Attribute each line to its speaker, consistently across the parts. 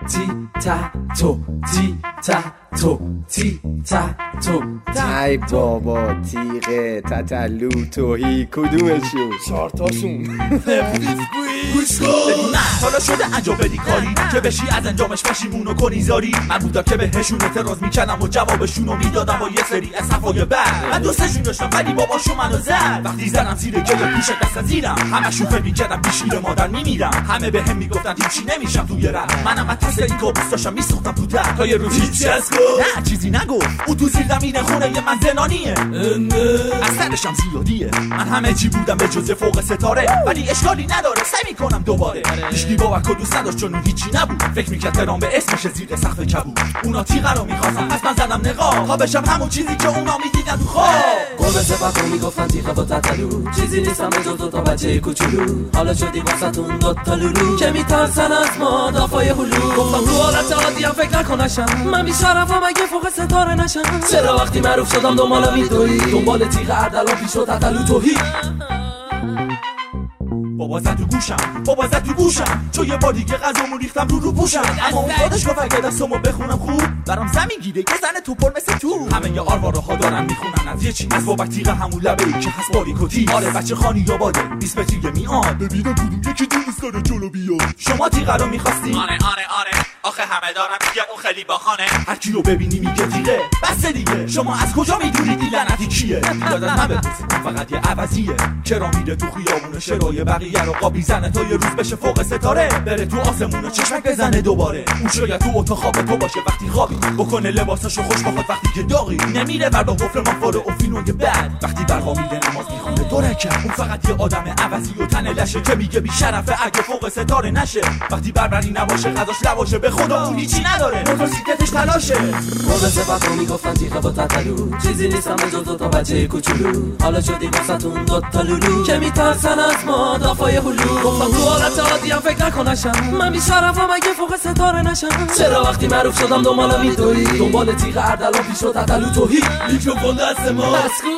Speaker 1: تی تا تو تی تا تو تی تا تو.
Speaker 2: ای بابا تیغه تتلو توهی کدومشون؟
Speaker 3: چارتاشون.
Speaker 1: گوش کن حالا شده انجام بدی کاری که بشی از انجامش پشیمونو کنی زاری. من بودم که بهشون اعتراض میکردم و جوابشونو میدادم با یه سری از صفای بعد. من دوستشون داشتم ولی باباشون منو زد. وقتی زدم زیر گل پیش دست زیرم همشون فکر میکردم بیشیر مادر میمیرم. همه بهم میگفتن هیچی نمیشم توی رپ. منم از ترس این کابوس داشتم میسوختم تو در تا یه روز هیچی از گفت نه چیزی نگفت. اون تو زیر زمین خونه یه من زنانیه از سرشم زیادیه. من همه چی بودم به جز فوق ستاره ولی اشکالی نداره سعی میکنم دوباره. هیچکی باور دوست نداشت چون اون هیچی نبود. فکر میکرد ترام به اسمش زیر سقف کبود. اونا تیغه رو میخواستن پس من زدم نقاب تا بشم همون چیزی که اونا میدیدن تو خواب.
Speaker 4: گل سپاهو میگفتن تیغه با تتلو چیزی نیستم به جز تا بچه کوچولو. حالا شدی واسهتون دوتا لولو که میترسن از ما دافای هلو. گفتم تو حالت عادیم فکر نکنشم من بیشرفم اگه فوق ستاره نشم. چرا وقتی معروف شدم دنبال میدوی دنبال تیغه اردلان پیش و تتلو توهی.
Speaker 1: بابا زد تو گوشم چون یه بار دیگه غذامو ریختم رو پوشم. اما اون خودش گفت اگه دستمو بخونم خوب برام زمین گیره یه زن توپر مثل تو. همه یه آروارها دارن میخونن از یه چی از بابک تیغه همون لبه ای که هست باریکوتی. آره بچه خانی آباده 20 متری میاد ببینم کدوم یکی دوست داره جلو بیاد. شما تیغه رو میخواستی؟ آره آخه همه دارن میگه اون خیلی باخانه. هر کی رو ببینی میگه تیغه بس دیگه. شما از کجا میدونید این لعنتی کیه؟ یاد از من بپرسید فقط یه عوضیه. چرا میره تو خیابون شرای بقیه رو قابی زنه تا یه روز بشه فوق ستاره بره تو آسمون و چشمک بزنه دوباره. اون شاید تو اتاق خواب تو باشه وقتی خوابی بکنه لباساشو خوش بخواد وقتی که داغی نمیره بردا قفل مفاره و فیلمای بعد وقتی برقا میده نماز میخونه دو رکعت. اون فقط یه آدم عوضی و تن لشه که میگه بی شرفه اگه فوق ستاره نشه. وقتی بربری نباشه غذاش نباشه به خدا اون هیچی نداره موتورسیکلتش تلاشه.
Speaker 4: گل سپاهو میگفتن تیغه با تتلو چیزی نیستم به جز تا بچه کوچولو. حالا شدی واسهتون دوتا لولو که میترسن از ما دافای هلو. گفتم تو حالت عادیم فکر نکنشم من بیشرفم اگه فوق ستاره نشم. چرا وقتی معروف شدم دنبال میدوی دنبال تیغه اردلان پیش و تتلو توهی.
Speaker 3: میکروفون دست ما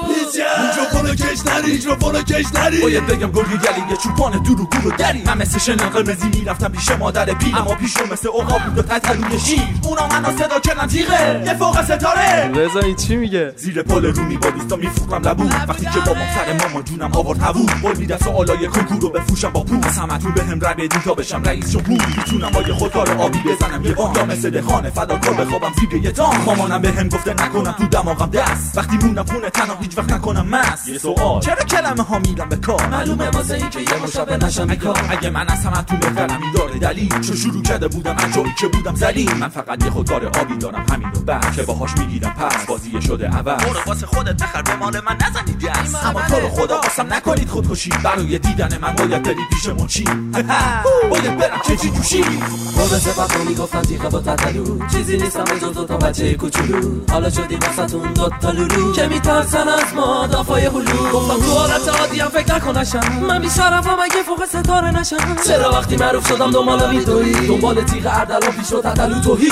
Speaker 3: میکروفونو کش نری
Speaker 1: باید بگم گرگی گلی یه چوپان دورو گورو دری. من مثل شنل قرمزی میرفتم پیش مادر پیر اما پیشو مثل عقاب بود و تتلوی شیر. اونا منو صدا کردن تیغه یه فوق ستاره.
Speaker 2: رضا این چی میگه؟
Speaker 1: زیر پل رومی با دوستا میفروختم لبو وقتی که بابام سر مامان جونم آورد هوو. قول میدم سوالای کنکور رو بفروشم با پول. همتون بهم رای بدین تا بشم رئیس جمهور. میتونم با یه خودکار آبی بزنم یه وام یا مثل خانه فداکار بخوابم زیر یه تام. مامانم بهم گفته نکنم تو دماغم دست وقتی مونم خونه تنها هیچ وقت نکنم مست. یه سوال چرا کلمه ها میرم به کار؟
Speaker 4: معلومه واسه این که یه مشابه نشم بیکار.
Speaker 1: اگه من از همتون بهترم این داره دلیل چون شروع کرده بودم از جایی که بودم ذلیل. من فقط یه خودکار آبی دارم همین رو بس که باهاش میگیرم پس بازی شده عوض. برو واسه خودت بخر به مال من نزنید دست. اما تو رو خدا قسم نکنید خودکشی برای دیدن من باید بری پیش منشی. باید برم که چی جوشی.
Speaker 4: گل سپاهو میگفتن تیغه با تتلو چیزی نیستم به جز تا بچه کوچولو. حالا شدی واسهتون دوتا لولو که میترسن از ما دافای هلو. گفتم تو حالت عادیم فکر نکنشم من بیشرفم اگه فوق ستاره نشم. چرا وقتی معروف شدم دنبال میدوی دنبال تیغه اردلان پیش و تتلو توهی.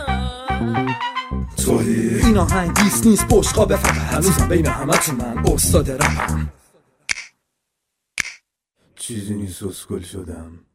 Speaker 3: این آهنگ دیست نیست بشقابه فقط هنوزم بین همتون من استاد رپم. چیزی نیست اسکل شدم